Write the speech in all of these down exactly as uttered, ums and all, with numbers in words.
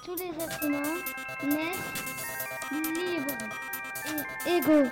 tous les êtres humains naissent libres et égaux.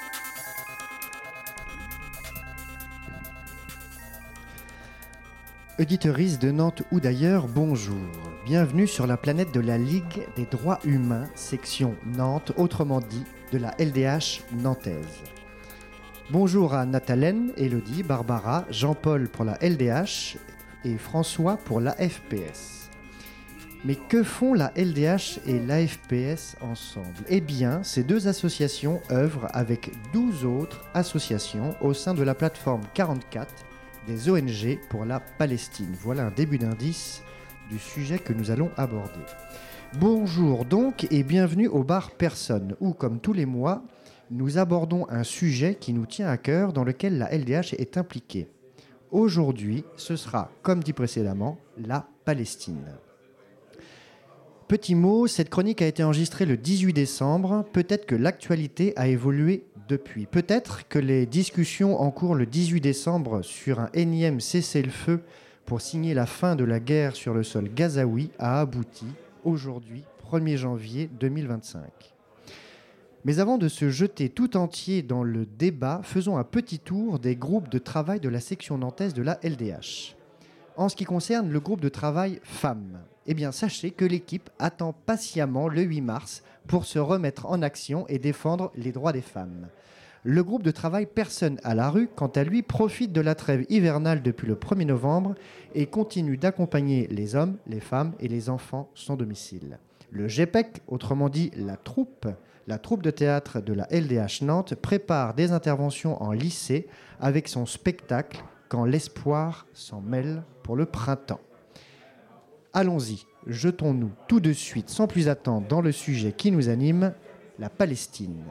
Auditeuristes de Nantes ou d'ailleurs, bonjour. Bienvenue sur la planète de la Ligue des droits humains, section Nantes, autrement dit de la L D H nantaise. Bonjour à Nathalène, Élodie, Barbara, Jean-Paul pour la L D H et François pour l'A F P S. Mais que font la L D H et l'A F P S ensemble ? Eh bien, ces deux associations œuvrent avec douze autres associations au sein de la plateforme quarante-quatre des O N G pour la Palestine. Voilà un début d'indice du sujet que nous allons aborder. Bonjour donc et bienvenue au bar Personne, où comme tous les mois, nous abordons un sujet qui nous tient à cœur dans lequel la L D H est impliquée. Aujourd'hui, ce sera, comme dit précédemment, la Palestine. Petit mot, cette chronique a été enregistrée le dix-huit décembre. Peut-être que l'actualité a évolué depuis. Peut-être que les discussions en cours le dix-huit décembre sur un énième cessez-le-feu pour signer la fin de la guerre sur le sol gazaoui a abouti aujourd'hui, premier janvier deux mille vingt-cinq. Mais avant de se jeter tout entier dans le débat, faisons un petit tour des groupes de travail de la section nantaise de la L D H. En ce qui concerne le groupe de travail femmes, eh bien sachez que l'équipe attend patiemment le huit mars pour se remettre en action et défendre les droits des femmes. Le groupe de travail Personne à la rue, quant à lui, profite de la trêve hivernale depuis le premier novembre et continue d'accompagner les hommes, les femmes et les enfants sans domicile. Le G P E C, autrement dit la troupe, la troupe de théâtre de la L D H Nantes, prépare des interventions en lycée avec son spectacle « Quand l'espoir s'en mêle » pour le printemps. Allons-y, jetons-nous tout de suite, sans plus attendre, dans le sujet qui nous anime, la Palestine.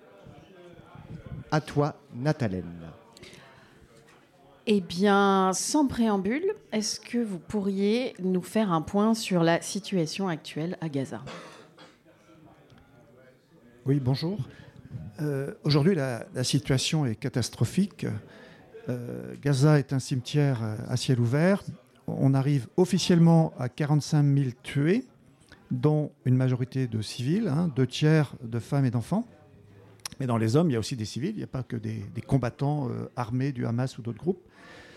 À toi, Nathalène. Eh bien, sans préambule, est-ce que vous pourriez nous faire un point sur la situation actuelle à Gaza ? Oui, bonjour. Euh, aujourd'hui, la, la situation est catastrophique. Euh, Gaza est un cimetière à ciel ouvert. On arrive officiellement à quarante-cinq mille tués, dont une majorité de civils, hein, deux tiers de femmes et d'enfants. Mais dans les hommes, il y a aussi des civils, il n'y a pas que des, des combattants euh, armés du Hamas ou d'autres groupes.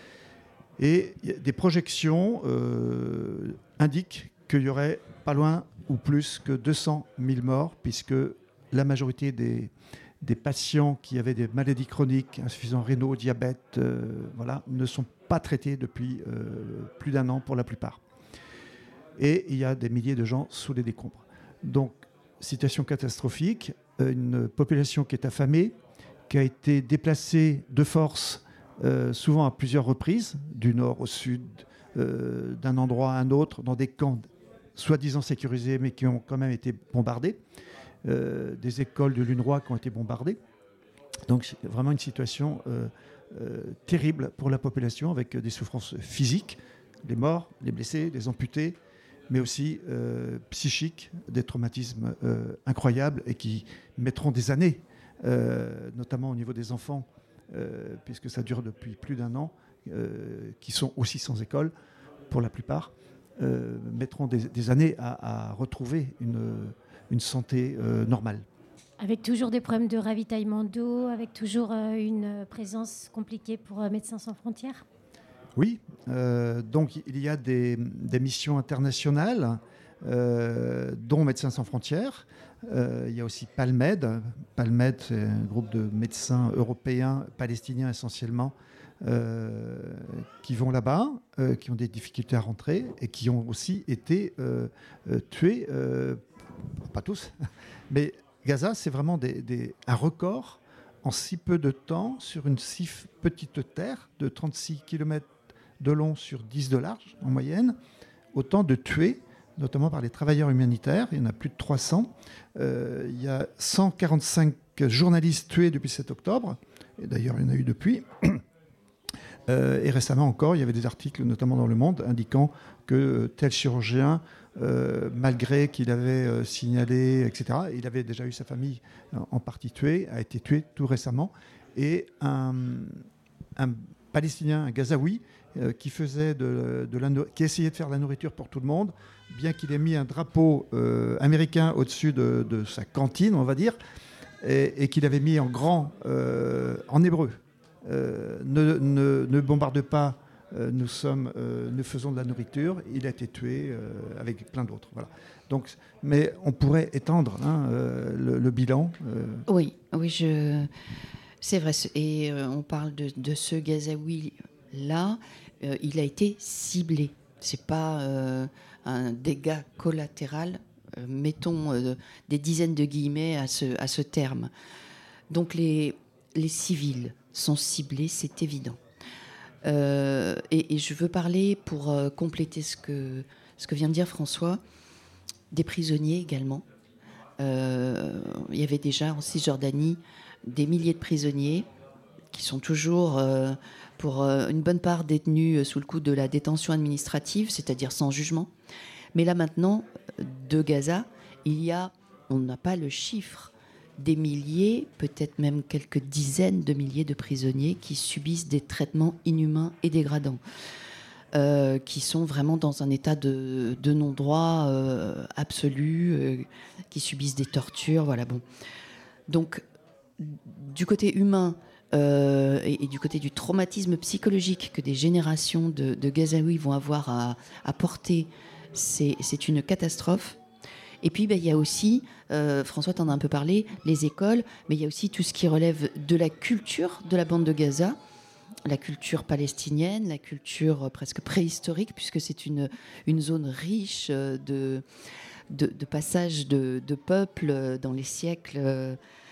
Et des projections euh, indiquent qu'il y aurait pas loin ou plus que deux cent mille morts, puisque la majorité des, des patients qui avaient des maladies chroniques, insuffisants rénaux, diabète, euh, voilà, ne sont pas traités depuis euh, plus d'un an pour la plupart. Et il y a des milliers de gens sous les décombres. Donc, situation catastrophique, une population qui est affamée, qui a été déplacée de force, euh, souvent à plusieurs reprises, du nord au sud, euh, d'un endroit à un autre, dans des camps soi-disant sécurisés, mais qui ont quand même été bombardés, euh, des écoles de l'UNRWA qui ont été bombardées. Donc, c'est vraiment une situation euh, euh, terrible pour la population, avec des souffrances physiques, les morts, les blessés, les amputés, mais aussi euh, psychiques, des traumatismes euh, incroyables et qui mettront des années, euh, notamment au niveau des enfants, euh, puisque ça dure depuis plus d'un an, euh, qui sont aussi sans école, pour la plupart, euh, mettront des, des années à, à retrouver une, une santé euh, normale. Avec toujours des problèmes de ravitaillement d'eau, avec toujours euh, une présence compliquée pour euh, Médecins sans frontières ? Oui, euh, donc il y a des, des missions internationales, euh, dont Médecins sans frontières. Euh, il y a aussi Palmed. Palmed, c'est un groupe de médecins européens, palestiniens essentiellement, euh, qui vont là-bas, euh, qui ont des difficultés à rentrer et qui ont aussi été euh, euh, tués, euh, pas tous, mais Gaza, c'est vraiment des, des, un record en si peu de temps sur une si petite terre de trente-six kilomètres de long sur dix de large en moyenne, autant de tués, notamment par les travailleurs humanitaires. Il y en a plus de trois cents. Euh, il y a cent quarante-cinq journalistes tués depuis sept octobre, et d'ailleurs il y en a eu depuis. Euh, et récemment encore, il y avait des articles, notamment dans Le Monde, indiquant que tel chirurgien, euh, malgré qu'il avait euh, signalé, et cetera, il avait déjà eu sa famille euh, en partie tuée, a été tué tout récemment. Et un, un Palestinien, un Gazaoui, euh, qui, faisait de, de la, qui essayait de faire de la nourriture pour tout le monde, bien qu'il ait mis un drapeau euh, américain au-dessus de, de sa cantine, on va dire, et, et qu'il avait mis en grand, euh, en hébreu, euh, ne, ne, ne bombarde pas, euh, nous, sommes, euh, nous faisons de la nourriture. Il a été tué euh, avec plein d'autres. Voilà. Donc, mais on pourrait étendre hein, euh, le, le bilan. Euh. Oui, oui, je... c'est vrai. Et euh, on parle de, de ce Gazaoui-là. Euh, il a été ciblé. C'est pas euh, un dégât collatéral. Euh, mettons euh, des dizaines de guillemets à ce, à ce terme. Donc les, les civils sont ciblés, c'est évident. Euh, et, et je veux parler, pour euh, compléter ce que, ce que vient de dire François, des prisonniers également. Euh, il y avait déjà en Cisjordanie des milliers de prisonniers qui sont toujours, euh, pour euh, une bonne part, détenus sous le coup de la détention administrative, c'est-à-dire sans jugement. Mais là maintenant, de Gaza, il y a, on n'a pas le chiffre, des milliers, peut-être même quelques dizaines de milliers de prisonniers qui subissent des traitements inhumains et dégradants. Euh, qui sont vraiment dans un état de, de non-droit euh, absolu, euh, qui subissent des tortures, voilà, bon. Donc, du côté humain euh, et, et du côté du traumatisme psychologique que des générations de, de Gazaouis vont avoir à, à porter, c'est, c'est une catastrophe. Et puis, ben, il y a aussi, euh, François t'en a un peu parlé, les écoles, mais il y a aussi tout ce qui relève de la culture de la bande de Gaza, la culture palestinienne, la culture presque préhistorique, puisque c'est une, une zone riche de, de, de passages de, de peuples dans les siècles, euh,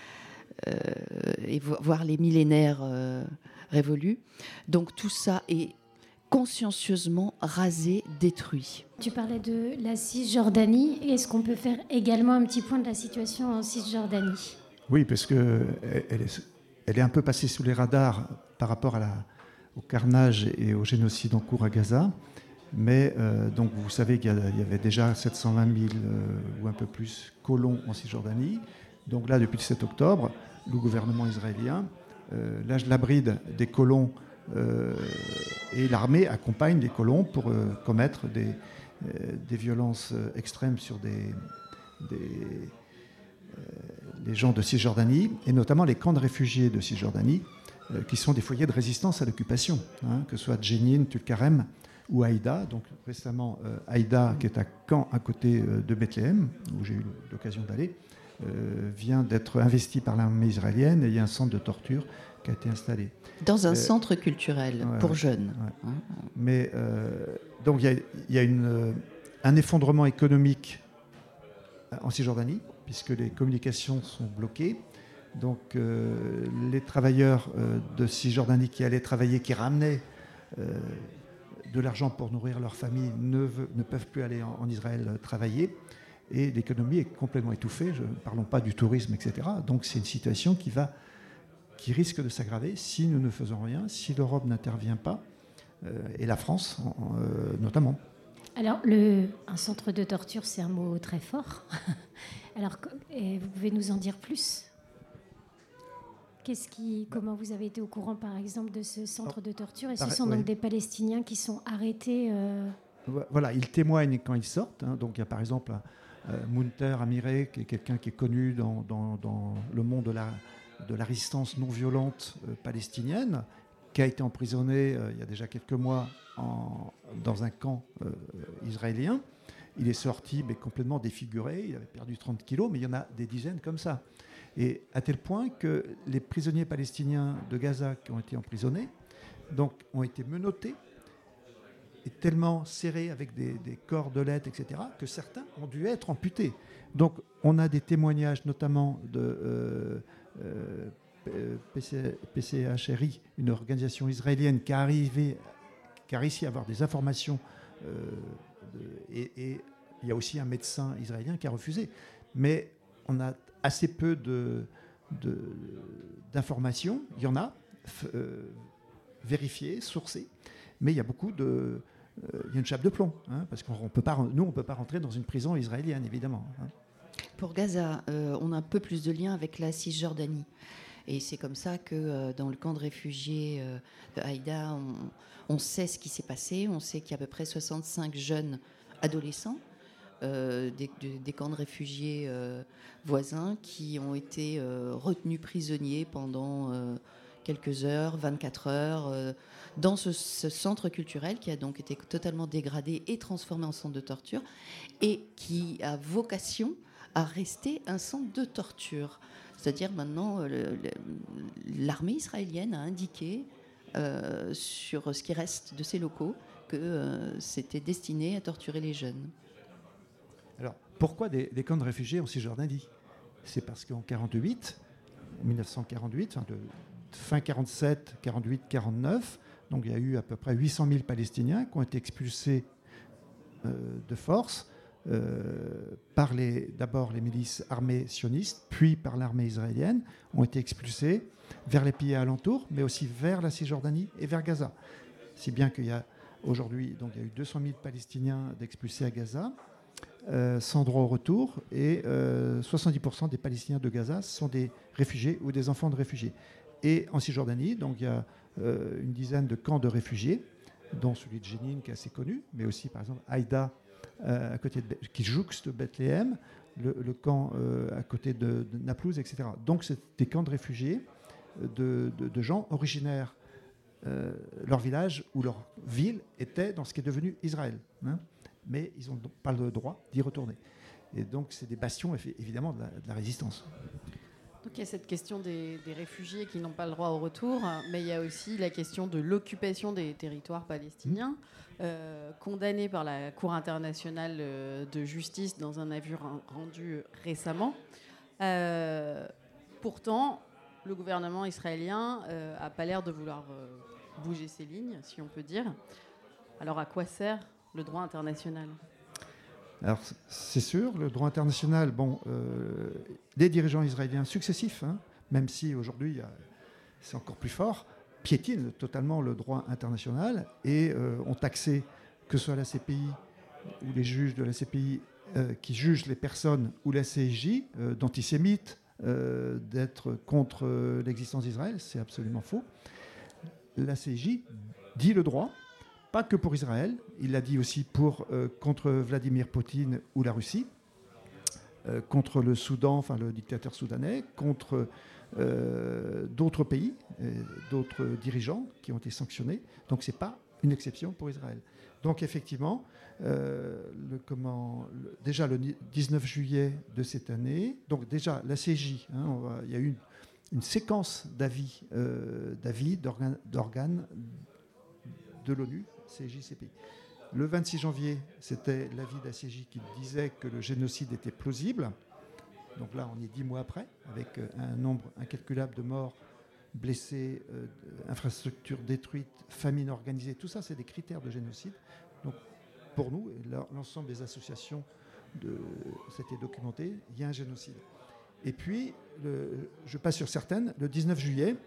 et voire les millénaires euh, révolus. Donc tout ça est consciencieusement rasé, détruit. Tu parlais de la Cisjordanie. Est-ce qu'on peut faire également un petit point de la situation en Cisjordanie ? Oui, parce qu'elle est, elle est un peu passée sous les radars par rapport à la, au carnage et au génocide en cours à Gaza. Mais euh, donc vous savez qu'il y, a, il y avait déjà sept cent vingt mille euh, ou un peu plus colons en Cisjordanie. Donc là, depuis le sept octobre, le gouvernement israélien euh, lâche la bride des colons euh, et l'armée accompagne les colons pour euh, commettre des, euh, des violences extrêmes sur des, des, euh, les gens de Cisjordanie, et notamment les camps de réfugiés de Cisjordanie, euh, qui sont des foyers de résistance à l'occupation, hein, que ce soit Jenin, Tulkarem ou Haïda. Donc récemment, euh, Haïda, qui est à Caen, à côté euh, de Bethléem, où j'ai eu l'occasion d'aller, euh, vient d'être investi par l'armée israélienne, et il y a un centre de torture qui a été installé. Dans un euh, centre culturel ouais, pour ouais, jeunes. Ouais. Hein. Mais euh, donc il y, y a une, euh, un effondrement économique en Cisjordanie, puisque les communications sont bloquées. Donc euh, les travailleurs euh, de Cisjordanie qui allaient travailler, qui ramenaient euh, de l'argent pour nourrir leur famille, ne, veut, ne peuvent plus aller en, en Israël euh, travailler. Et l'économie est complètement étouffée, ne parlons pas du tourisme, et cetera. Donc c'est une situation qui, va, qui risque de s'aggraver si nous ne faisons rien, si l'Europe n'intervient pas, euh, et la France euh, notamment. Alors, le, un centre de torture, c'est un mot très fort. Alors, vous pouvez nous en dire plus ? Qu'est-ce qui, comment vous avez été au courant, par exemple, de ce centre de torture ? Et ce sont donc oui. des Palestiniens qui sont arrêtés euh... Voilà, ils témoignent quand ils sortent. Hein. Donc, il y a par exemple euh, Munter Amiré, qui est quelqu'un qui est connu dans, dans, dans le monde de la, de la résistance non violente euh, palestinienne, qui a été emprisonné euh, il y a déjà quelques mois en, dans un camp euh, israélien. Il est sorti mais complètement défiguré, il avait perdu trente kilos, mais il y en a des dizaines comme ça. Et à tel point que les prisonniers palestiniens de Gaza qui ont été emprisonnés donc, ont été menottés et tellement serrés avec des, des cordelettes, et cetera, que certains ont dû être amputés. Donc on a des témoignages notamment de euh, euh, P C H R I, une organisation israélienne qui a, arrivé, qui a réussi à avoir des informations euh, de, et, et il y a aussi un médecin israélien qui a refusé. Mais on a assez peu de, de, d'informations. Il y en a euh, vérifiées, sourcées, mais il y a beaucoup de... Euh, il y a une chape de plomb, hein, parce qu'on peut pas, nous, on ne peut pas rentrer dans une prison israélienne, évidemment. Hein. Pour Gaza, euh, on a un peu plus de lien avec la Cisjordanie. Et c'est comme ça que euh, dans le camp de réfugiés euh, de Haïda, on, on sait ce qui s'est passé. On sait qu'il y a à peu près soixante-cinq jeunes adolescents euh, des, de, des camps de réfugiés euh, voisins qui ont été euh, retenus prisonniers pendant euh, quelques heures, vingt-quatre heures, euh, dans ce, ce centre culturel qui a donc été totalement dégradé et transformé en centre de torture et qui a vocation à rester un centre de torture. C'est-à-dire maintenant, le, le, l'armée israélienne a indiqué euh, sur ce qui reste de ces locaux que euh, c'était destiné à torturer les jeunes. Alors, pourquoi des, des camps de réfugiés en Cisjordanie ? C'est parce qu'en quarante-huit, mille neuf cent quarante-huit, enfin de, fin quarante-sept, quarante-huit, quarante-neuf, donc il y a eu à peu près huit cent mille Palestiniens qui ont été expulsés euh, de force euh, par les, d'abord les milices armées sionistes, puis par l'armée israélienne, ont été expulsés vers les pays alentours, mais aussi vers la Cisjordanie et vers Gaza. Si bien qu'il y a aujourd'hui, donc il y a eu deux cent mille Palestiniens d'expulsés à Gaza, euh, sans droit au retour, et euh, soixante-dix pour cent des Palestiniens de Gaza sont des réfugiés ou des enfants de réfugiés. Et en Cisjordanie, donc il y a euh, une dizaine de camps de réfugiés, dont celui de Jénine qui est assez connu, mais aussi par exemple Haïda, euh, à côté de, qui jouxte Bethléem, le, le camp euh, à côté de, de Naplouse, et cetera. Donc c'est des camps de réfugiés de, de, de gens originaires. Euh, leur village ou leur ville était dans ce qui est devenu Israël. Hein, mais ils n'ont pas le droit d'y retourner. Et donc c'est des bastions évidemment de la, de la résistance. Donc il y a cette question des, des réfugiés qui n'ont pas le droit au retour, mais il y a aussi la question de l'occupation des territoires palestiniens, mmh. euh, condamnée par la Cour internationale de justice dans un avis rendu récemment. Euh, pourtant, le gouvernement israélien n'a euh, pas l'air de vouloir euh, bouger ses lignes, si on peut dire. Alors à quoi sert le droit international ? Alors c'est sûr, le droit international, bon, euh, les dirigeants israéliens successifs, hein, même si aujourd'hui c'est encore plus fort, piétinent totalement le droit international et euh, ont taxé, que ce soit la C P I ou les juges de la C P I euh, qui jugent les personnes, ou la C I J, euh, d'antisémites, euh, d'être contre euh, l'existence d'Israël. C'est absolument faux. La C I J dit le droit, pas que pour Israël, il l'a dit aussi pour, euh, contre Vladimir Poutine ou la Russie, euh, contre le Soudan, enfin le dictateur soudanais, contre euh, d'autres pays, euh, d'autres dirigeants qui ont été sanctionnés. Donc ce n'est pas une exception pour Israël. Donc effectivement, euh, le, comment, le, déjà le dix-neuf juillet de cette année, donc déjà la C I J, hein, on va, il y a eu une, une séquence d'avis, euh, d'avis d'organes, d'organes de l'ONU, C I J, C P I. Le vingt-six janvier, c'était l'avis de la C I J qui disait que le génocide était plausible. Donc là, on est dix mois après, avec un nombre incalculable de morts, blessés, euh, infrastructures détruites, famine organisée. Tout ça, c'est des critères de génocide. Donc pour nous, et l'ensemble des associations, de, c'était documenté, il y a un génocide. Et puis, le, je passe sur certaines, le dix-neuf juillet,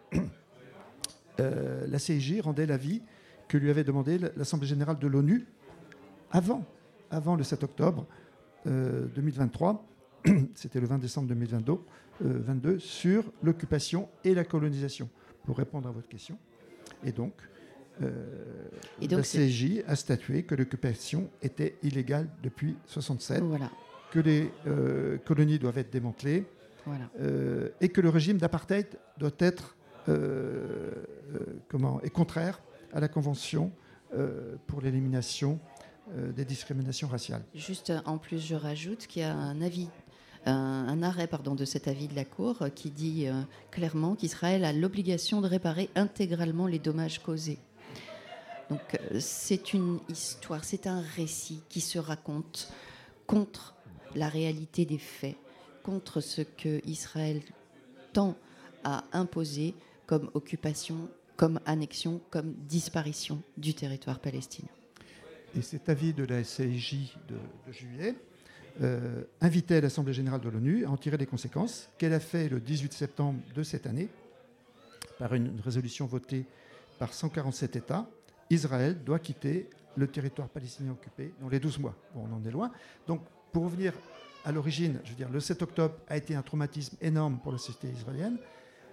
euh, la C I J rendait l'avis que lui avait demandé l'Assemblée générale de l'ONU avant, avant le sept octobre euh, deux mille vingt-trois, c'était le vingt décembre deux mille vingt-deux, euh, vingt-deux, sur l'occupation et la colonisation, pour répondre à votre question. Et donc, euh, et donc la C I J a statué que l'occupation était illégale depuis mille neuf cent soixante-sept, voilà. Que les euh, colonies doivent être démantelées, voilà. euh, et que le régime d'apartheid doit être euh, euh, comment, est contraire à la Convention euh, pour l'élimination euh, des discriminations raciales. Juste en plus, je rajoute qu'il y a un avis, un, un arrêt pardon, de cet avis de la Cour qui dit euh, clairement qu'Israël a l'obligation de réparer intégralement les dommages causés. Donc euh, c'est une histoire, c'est un récit qui se raconte contre la réalité des faits, contre ce que Israël tend à imposer comme occupation, comme annexion, comme disparition du territoire palestinien. Et cet avis de la C I J de, de juillet euh, invitait l'Assemblée générale de l'ONU à en tirer les conséquences, qu'elle a fait le dix-huit septembre de cette année, par une résolution votée par cent quarante-sept États. Israël doit quitter le territoire palestinien occupé dans les douze mois. Bon, on en est loin. Donc, pour revenir à l'origine, je veux dire, le sept octobre a été un traumatisme énorme pour la société israélienne.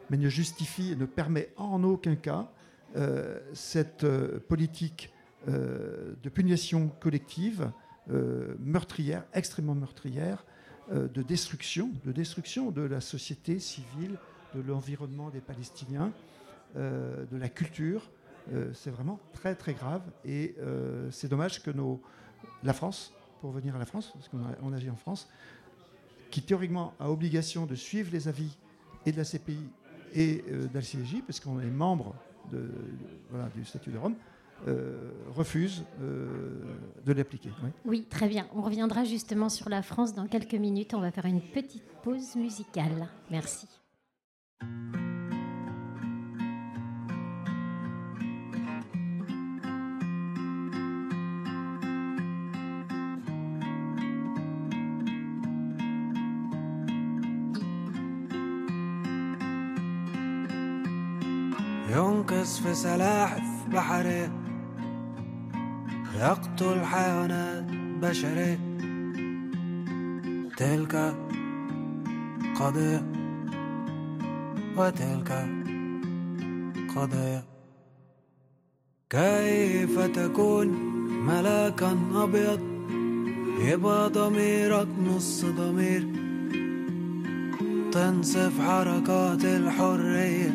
mais ne justifie et ne permet en aucun cas euh, cette euh, politique euh, de punition collective, euh, meurtrière, extrêmement meurtrière, euh, de destruction, de destruction de la société civile, de l'environnement des Palestiniens, euh, de la culture. Euh, c'est vraiment très très grave et euh, c'est dommage que nos, la France, pour venir à la France, parce qu'on a, on agit en France, qui théoriquement a obligation de suivre les avis et de la C P I et euh, de la C I J, parce qu'on est membre de, de, voilà, du statut de Rome, euh, refuse euh, de l'appliquer. Oui. Oui, très bien. On reviendra justement sur la France dans quelques minutes. On va faire une petite pause musicale. Merci. ينقص في سلاحف بحرية يقتل حيوانات بشرية تلك قضية وتلك قضية كيف تكون ملاكا أبيض يبقى ضميرك نص ضمير تنصف حركات الحرية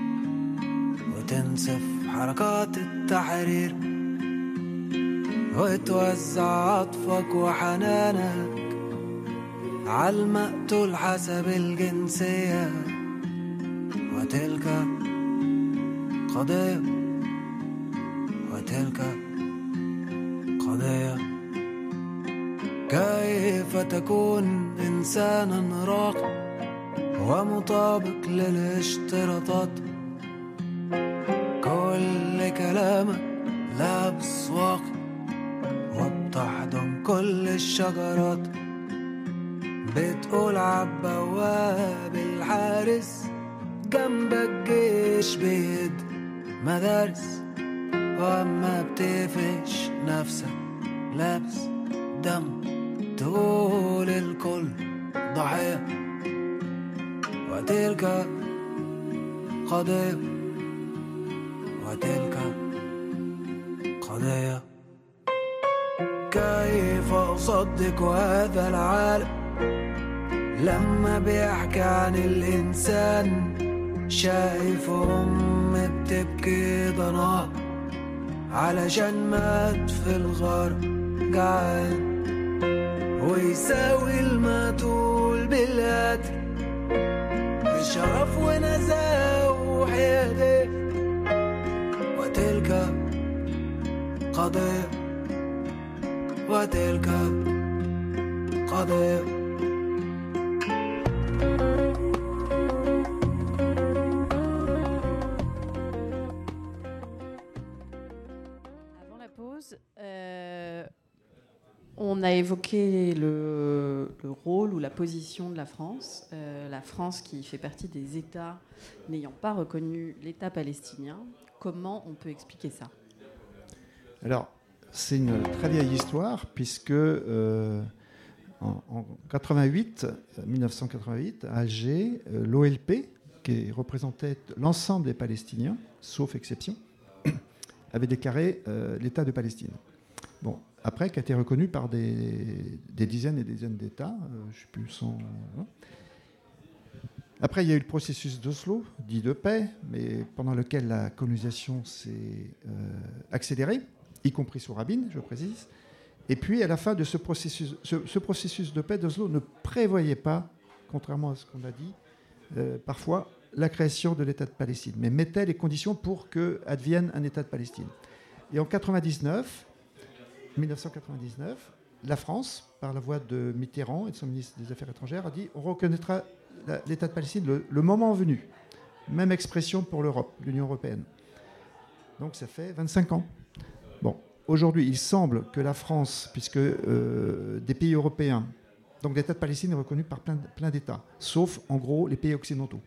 وتنصف حركات التحرير وتوزع عطفك وحنانك عالمقتول حسب الجنسية وتلك قضية وتلك قضية كيف تكون إنسانا راقي ومطابق للاشتراطات كل كلامك لابس واقي وبتحضن كل الشجرات بتقول عالبواب الحارس جنبك جيش بيد مدارس وأما بتقفش نفسك لابس دم تقول الكل ضحية وتلك قضية وتلك قضية كيف أصدق هذا العالم لما بيحكي عن الإنسان شايف أم بتبكي ضناها علشان مات في الغار جعان ويساوي المقتول بالقتل بشرف ونزاهة وحيادية وتلك قضية وتلك قضية Avant la pause, euh, on a évoqué le, le rôle ou la position de la France. Euh, la France qui fait partie des États n'ayant pas reconnu l'État palestinien. Comment on peut expliquer ça ? Alors, c'est une très vieille histoire, puisque euh, en, en quatre-vingt-huit, mille neuf cent quatre-vingt-huit, à Alger, euh, l'O L P, qui représentait l'ensemble des Palestiniens, sauf exception, avait déclaré euh, l'État de Palestine. Bon, après, qui a été reconnu par des, des dizaines et des dizaines d'États, euh, je ne sais plus, cent... Hein. Après, il y a eu le processus d'Oslo, dit de paix, mais pendant lequel la colonisation s'est euh, accélérée, y compris sous Rabin, je précise. Et puis, à la fin de ce processus, ce, ce processus de paix d'Oslo ne prévoyait pas, contrairement à ce qu'on a dit, euh, parfois, la création de l'État de Palestine, mais mettait les conditions pour qu'advienne un État de Palestine. Et en quatre-vingt-dix-neuf, mille neuf cent quatre-vingt-dix-neuf, la France, par la voix de Mitterrand et de son ministre des Affaires étrangères, a dit on reconnaîtra la, l'État de Palestine le, le moment venu. Même expression pour l'Europe, l'Union européenne. Donc ça fait vingt-cinq ans. Bon, aujourd'hui, il semble que la France, puisque euh, des pays européens, donc l'État de Palestine est reconnu par plein, plein d'États, sauf en gros les pays occidentaux.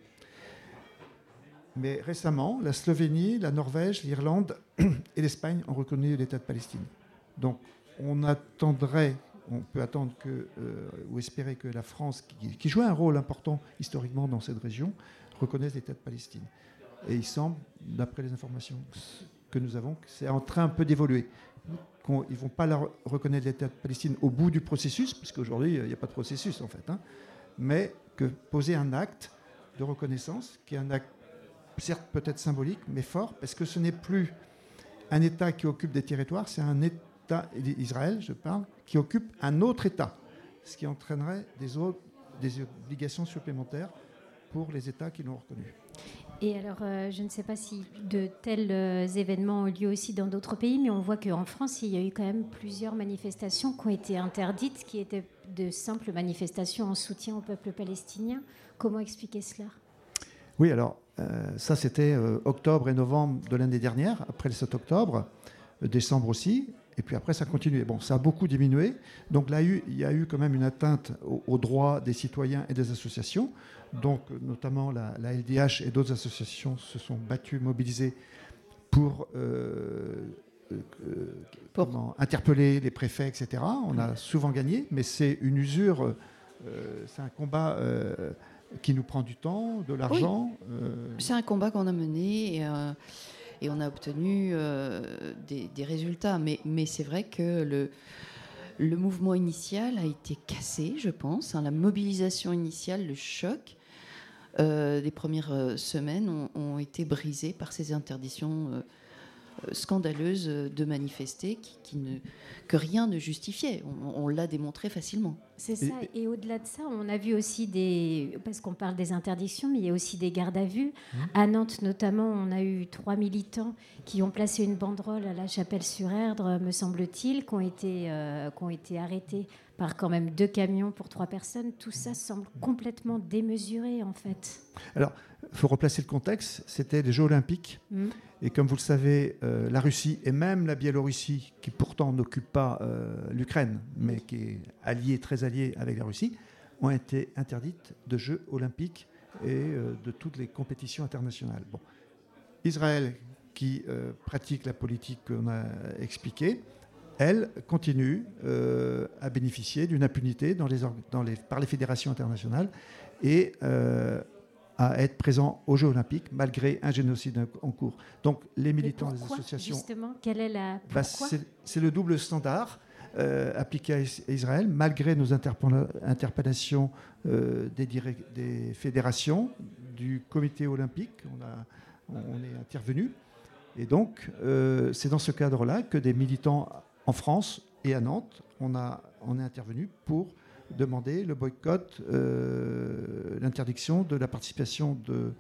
Mais récemment, la Slovénie, la Norvège, l'Irlande et l'Espagne ont reconnu l'État de Palestine. Donc on attendrait, on peut attendre que, euh, ou espérer que la France, qui, qui jouait un rôle important historiquement dans cette région, reconnaissent l'État de Palestine. Et il semble, d'après les informations que nous avons, que c'est en train un peu d'évoluer. Ils ne vont pas la reconnaître l'État de Palestine au bout du processus, parce qu'aujourd'hui, il n'y a pas de processus en fait, hein, mais que poser un acte de reconnaissance, qui est un acte certes peut-être symbolique, mais fort, parce que ce n'est plus un État qui occupe des territoires, c'est un État, Israël, je parle, qui occupe un autre État, ce qui entraînerait des, autres, des obligations supplémentaires pour les États qui l'ont reconnu. Et alors, euh, je ne sais pas si de tels euh, événements ont lieu aussi dans d'autres pays, mais on voit qu'en France, il y a eu quand même plusieurs manifestations qui ont été interdites, qui étaient de simples manifestations en soutien au peuple palestinien. Comment expliquer cela ? Oui, alors, euh, ça c'était euh, octobre et novembre de l'année dernière, après le sept octobre, euh, décembre aussi, et puis après ça a continué. Bon, ça a beaucoup diminué, donc là il y a eu quand même une atteinte aux, aux droits des citoyens et des associations, donc notamment la, la L D H et d'autres associations se sont battues, mobilisées pour, euh, euh, pour... Comment, interpeller les préfets, et cetera. On a souvent gagné, mais c'est une usure, euh, c'est un combat... Euh, qui nous prend du temps, de l'argent. Oui. Euh... C'est un combat qu'on a mené et, euh, et on a obtenu euh, des, des résultats. Mais, mais c'est vrai que le, le mouvement initial a été cassé, je pense. Hein, la mobilisation initiale, le choc euh, des premières semaines ont, ont été brisés par ces interdictions euh, scandaleuses de manifester qui, qui ne, que rien ne justifiait. On, on l'a démontré facilement. C'est ça. Et au-delà de ça, on a vu aussi des... Parce qu'on parle des interdictions, mais il y a aussi des gardes à vue. Mmh. À Nantes, notamment, on a eu trois militants qui ont placé une banderole à la Chapelle-sur-Erdre, me semble-t-il, qui ont été, euh, qui ont été arrêtés par quand même deux camions pour trois personnes. Tout ça semble complètement démesuré, en fait. Alors, il faut replacer le contexte. C'était les Jeux Olympiques. Mmh. Et comme vous le savez, euh, la Russie et même la Biélorussie, qui pourtant n'occupe pas euh, l'Ukraine, mais qui est alliée, très alliée avec la Russie, ont été interdites de Jeux Olympiques et euh, de toutes les compétitions internationales. Bon. Israël, qui euh, pratique la politique qu'on a expliquée, elle continue euh, à bénéficier d'une impunité dans les, dans les, par les fédérations internationales et euh, à être présent aux Jeux Olympiques malgré un génocide en cours. Donc les militants des associations... Justement, quelle est la... Bah, c'est, c'est le double standard euh, appliqué à Israël, malgré nos interpellations euh, des, direct, des fédérations, du comité olympique, on, a, on est intervenu. Et donc, euh, c'est dans ce cadre-là que des militants en France et à Nantes, on, a, on est intervenu pour demander le boycott, euh, l'interdiction de la participation de,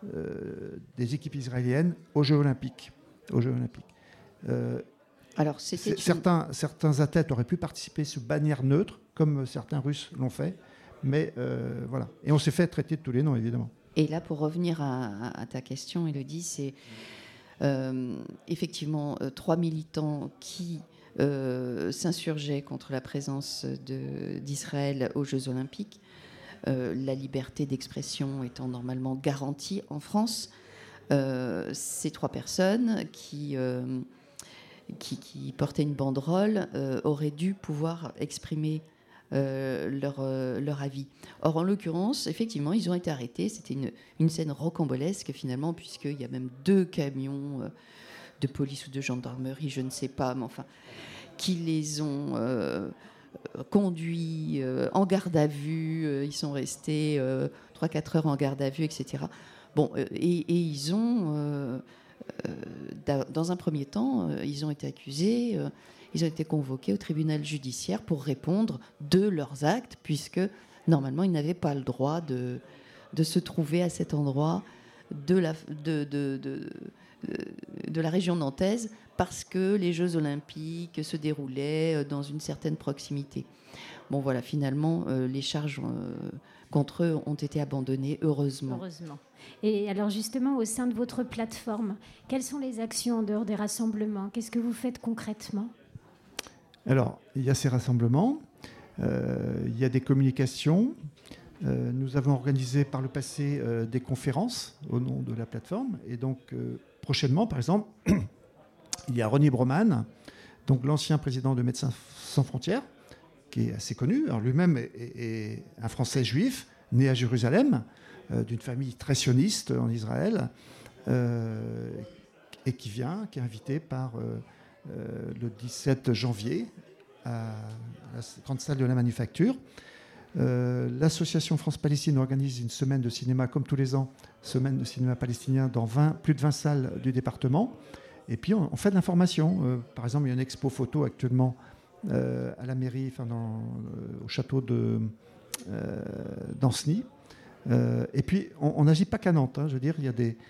euh, des équipes israéliennes aux Jeux Olympiques. Aux Jeux Olympiques. Euh, Alors, c'était certains, une... certains athlètes auraient pu participer sous bannière neutre, comme certains Russes l'ont fait, mais euh, voilà. Et on s'est fait traiter de tous les noms, évidemment. Et là, pour revenir à, à ta question, Élodie, c'est euh, effectivement euh, trois militants qui Euh, s'insurgeait contre la présence de, d'Israël aux Jeux Olympiques, euh, la liberté d'expression étant normalement garantie en France. Euh, ces trois personnes qui, euh, qui, qui portaient une banderole euh, auraient dû pouvoir exprimer euh, leur, euh, leur avis. Or, en l'occurrence, effectivement, ils ont été arrêtés. C'était une, une scène rocambolesque, finalement, puisqu'il y a même deux camions... Euh, de police ou de gendarmerie, je ne sais pas, mais enfin, qui les ont euh, conduits euh, en garde à vue. Euh, ils sont restés euh, trois à quatre heures en garde à vue, et cetera. Bon, euh, et, et ils ont, euh, euh, dans un premier temps, euh, ils ont été accusés, euh, ils ont été convoqués au tribunal judiciaire pour répondre de leurs actes, puisque normalement, ils n'avaient pas le droit de, de se trouver à cet endroit de la... De, de, de, de la région nantaise parce que les Jeux Olympiques se déroulaient dans une certaine proximité. Bon voilà, finalement, euh, les charges euh, contre eux ont été abandonnées, heureusement. Heureusement. Et alors justement, au sein de votre plateforme, quelles sont les actions en dehors des rassemblements ? Qu'est-ce que vous faites concrètement ? Alors, il y a ces rassemblements, euh, il y a des communications. Euh, nous avons organisé par le passé euh, des conférences au nom de la plateforme. Et donc, euh, prochainement, par exemple, il y a Ronnie Broman, donc l'ancien président de Médecins sans frontières, qui est assez connu. Alors, lui-même est, est, est un Français juif, né à Jérusalem, euh, d'une famille très sioniste en Israël, euh, et qui vient, qui est invité par euh, euh, le dix-sept janvier à la grande salle de la Manufacture. Euh, L'association France-Palestine organise une semaine de cinéma, comme tous les ans, semaine de cinéma palestinien dans vingt, plus de vingt salles du département. Et puis on, on fait de l'information. Euh, par exemple, il y a une expo photo actuellement euh, à la mairie, enfin dans, euh, au château de euh, d'Ancenis. Euh, et puis on n'agit pas qu'à Nantes. Hein, je veux dire, il y a des,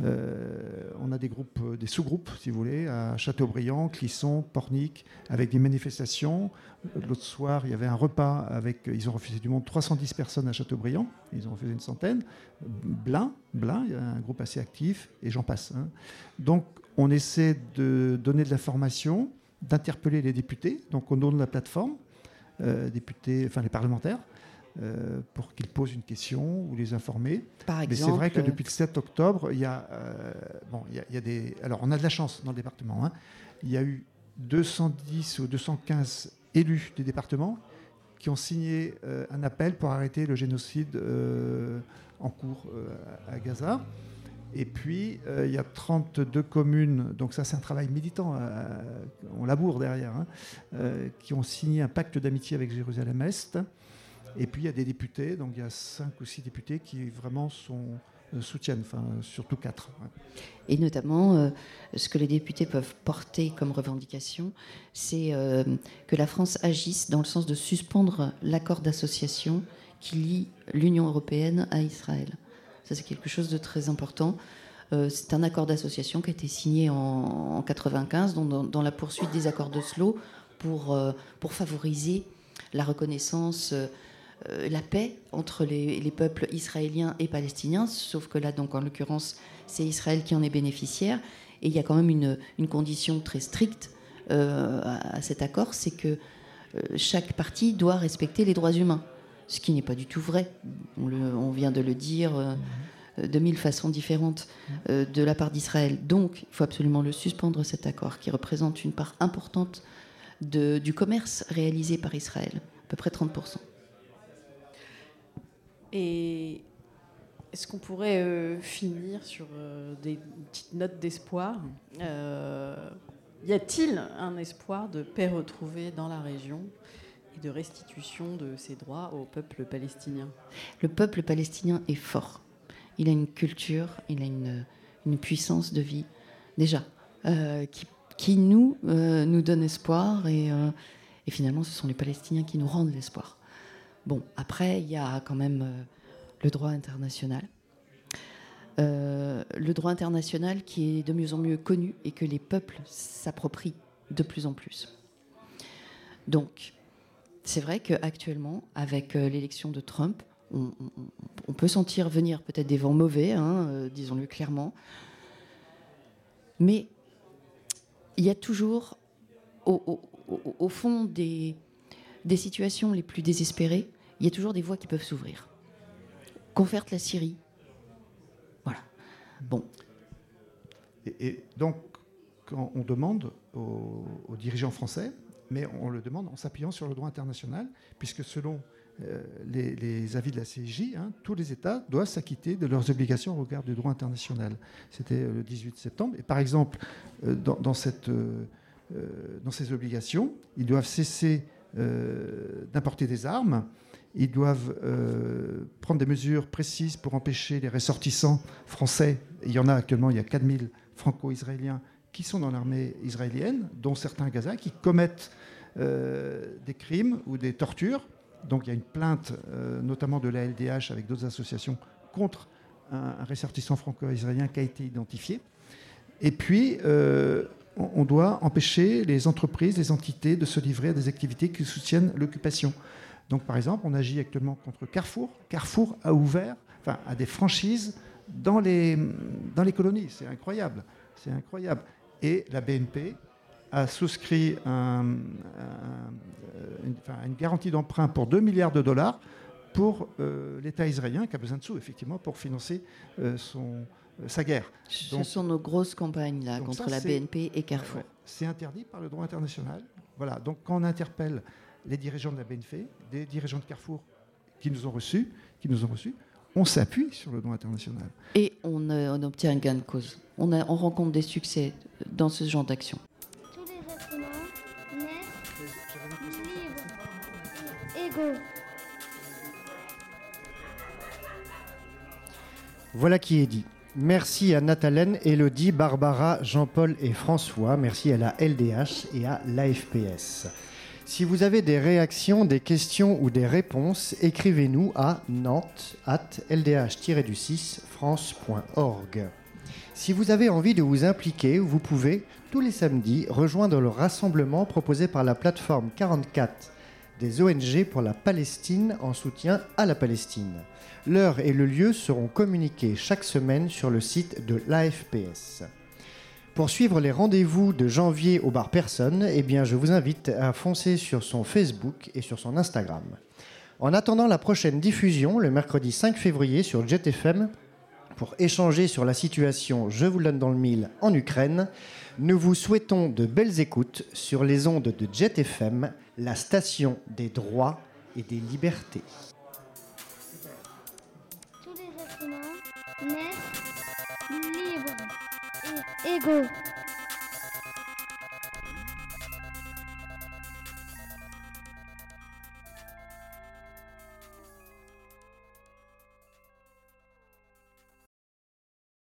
euh, on a des groupes, des sous-groupes, si vous voulez, à Châteaubriand, Clisson, Pornic, avec des manifestations. L'autre soir, il y avait un repas avec, ils ont refusé du monde, trois cent dix personnes à Châteaubriand, ils ont refusé une centaine. Blain, Blain, il y a un groupe assez actif, et j'en passe. Hein. Donc, on essaie de donner de l'information, d'interpeller les députés, donc au nom de la plateforme, euh, députés, enfin les parlementaires, euh, pour qu'ils posent une question ou les informer. Par exemple, mais c'est vrai que depuis le sept octobre, il y a, euh, bon, il y a, il y a des... Alors, on a de la chance dans le département. Hein. Il y a eu deux cent dix ou deux cent quinze élus des départements qui ont signé euh, un appel pour arrêter le génocide euh, en cours euh, à Gaza. Et puis, euh, il y a trente-deux communes, donc ça c'est un travail militant, euh, on laboure derrière, hein, euh, qui ont signé un pacte d'amitié avec Jérusalem-Est. Et puis, il y a des députés, donc il y a cinq ou six députés qui vraiment sont, euh, soutiennent, enfin surtout quatre. Ouais. Et notamment, euh, ce que les députés peuvent porter comme revendication, c'est euh, que la France agisse dans le sens de suspendre l'accord d'association qui lie l'Union européenne à Israël. Ça, c'est quelque chose de très important. Euh, c'est un accord d'association qui a été signé en, en quatre-vingt-quinze, dans, dans, dans la poursuite des accords d'Oslo, pour, euh, pour favoriser la reconnaissance, euh, la paix entre les, les peuples israéliens et palestiniens. Sauf que là, donc, en l'occurrence, c'est Israël qui en est bénéficiaire. Et il y a quand même une, une condition très stricte euh, à, à cet accord, c'est que euh, chaque partie doit respecter les droits humains. Ce qui n'est pas du tout vrai. On, le, on vient de le dire euh, de mille façons différentes euh, de la part d'Israël. Donc, il faut absolument le suspendre, cet accord, qui représente une part importante de, du commerce réalisé par Israël, à peu près trente pour cent. Et est-ce qu'on pourrait euh, finir sur euh, des petites notes d'espoir ? euh, Y a-t-il un espoir de paix retrouvée dans la région et de restitution de ses droits au peuple palestinien ? Le peuple palestinien est fort. Il a une culture, il a une, une puissance de vie, déjà, euh, qui, qui nous, euh, nous donne espoir. Et, euh, et finalement, ce sont les Palestiniens qui nous rendent l'espoir. Bon, après, il y a quand même euh, le droit international. Euh, le droit international qui est de mieux en mieux connu et que les peuples s'approprient de plus en plus. Donc, c'est vrai qu'actuellement, avec l'élection de Trump, on, on, on peut sentir venir peut-être des vents mauvais, hein, euh, disons-le clairement. Mais il y a toujours, au, au, au, au fond des, des situations les plus désespérées, il y a toujours des voies qui peuvent s'ouvrir. Conferte la Syrie. Voilà. Bon. Et, et donc, quand on demande aux, aux dirigeants français, mais on le demande en s'appuyant sur le droit international, puisque selon euh, les, les avis de la C I J, hein, tous les États doivent s'acquitter de leurs obligations au regard du droit international. C'était le dix-huit septembre. Et par exemple, euh, dans, dans, cette, euh, dans ces obligations, ils doivent cesser euh, d'importer des armes, ils doivent euh, prendre des mesures précises pour empêcher les ressortissants français, il y en a actuellement, il y a quatre mille franco-israéliens qui sont dans l'armée israélienne, dont certains à Gaza, qui commettent euh, des crimes ou des tortures. Donc il y a une plainte, euh, notamment de l'A L D H avec d'autres associations, contre un, un ressortissant franco-israélien qui a été identifié. Et puis, euh, on, on doit empêcher les entreprises, les entités de se livrer à des activités qui soutiennent l'occupation. Donc par exemple, on agit actuellement contre Carrefour. Carrefour a ouvert, enfin, a des franchises dans les, dans les colonies. C'est incroyable. C'est incroyable. Et la B N P a souscrit un, un, une, enfin, une garantie d'emprunt pour deux milliards de dollars pour euh, l'État israélien, qui a besoin de sous, effectivement, pour financer euh, son, euh, sa guerre. Donc, ce sont nos grosses campagnes là, contre ça, la B N P et Carrefour. Ouais, c'est interdit par le droit international. Voilà. Donc quand on interpelle les dirigeants de la B N P, des dirigeants de Carrefour qui nous ont reçus, qui nous ont reçus, on s'appuie sur le droit international. Et on, euh, on obtient un gain de cause. On, a, on rencontre des succès dans ce genre d'action. Tous les êtres humains naissent libres et égaux. Voilà qui est dit. Merci à Nathalène, Élodie, Barbara, Jean-Paul et François. Merci à la L D H et à l'A F P S. Si vous avez des réactions, des questions ou des réponses, écrivez-nous à nantes arobase l d h tiret du six france point org. Si vous avez envie de vous impliquer, vous pouvez, tous les samedis, rejoindre le rassemblement proposé par la plateforme quarante-quatre des O N G pour la Palestine en soutien à la Palestine. L'heure et le lieu seront communiqués chaque semaine sur le site de l'A F P S. Pour suivre les rendez-vous de janvier au bar Personne, eh bien, je vous invite à foncer sur son Facebook et sur son Instagram. En attendant la prochaine diffusion, le mercredi cinq février sur Jet F M, pour échanger sur la situation, je vous le donne dans le mille, en Ukraine, nous vous souhaitons de belles écoutes sur les ondes de Jet F M, la station des droits et des libertés. Tous les êtres humains naissent libres et égaux.